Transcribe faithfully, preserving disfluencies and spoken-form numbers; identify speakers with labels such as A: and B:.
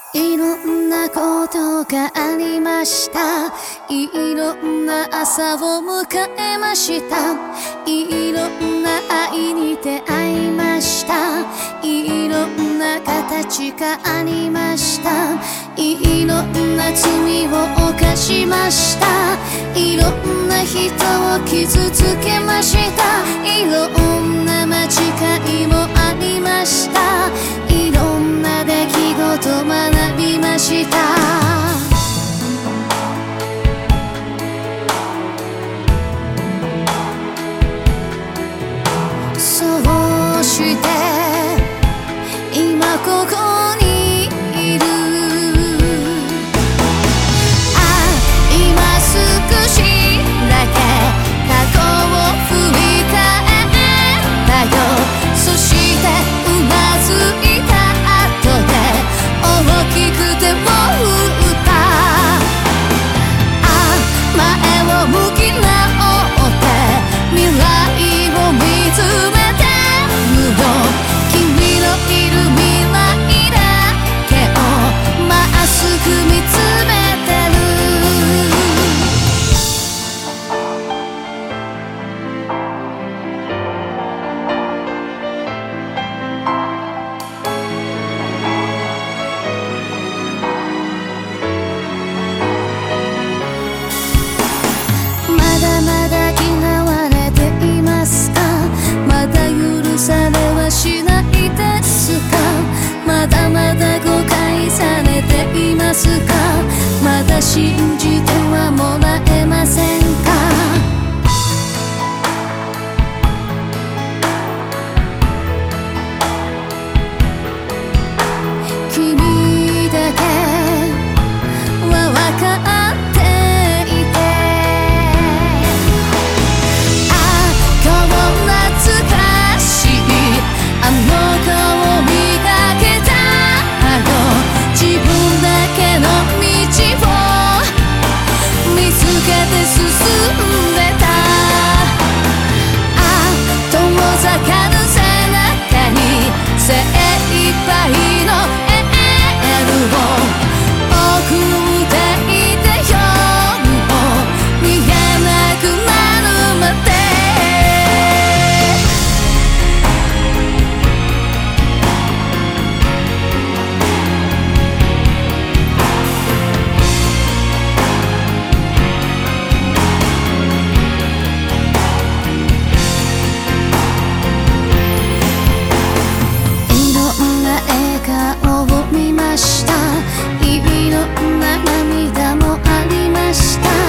A: いろんなことがありました。いろんな朝を迎えました。いろんな愛に出会いました。いろんな形がありました。いろんな罪を犯しました。いろんな人を傷つけました。いろんな間違いもありました。いろんな出来事学びました。そうして今ここにいる。あ、今少しだけ過去を振り返ったよ。そしてうなずいた後で大きく手を打った。あ、前を向き直って未来を見つめてるよ。君のいる未来だけをまっすぐ見つめてる。まだまだ嫌われていますか？まだ許されはしないですか？まだまだ誤解されていますか？まだ信じてはもらえませんか？君だけは分かっていて、あ、今日懐かしいあの顔見かけたよ。自分だけの道を見つけて進んでた。あ、遠ざかる背中に精一杯のエールを送っていて、夜も見えなくなるまで。いろんな笑顔を見ました。いろんな涙もありました。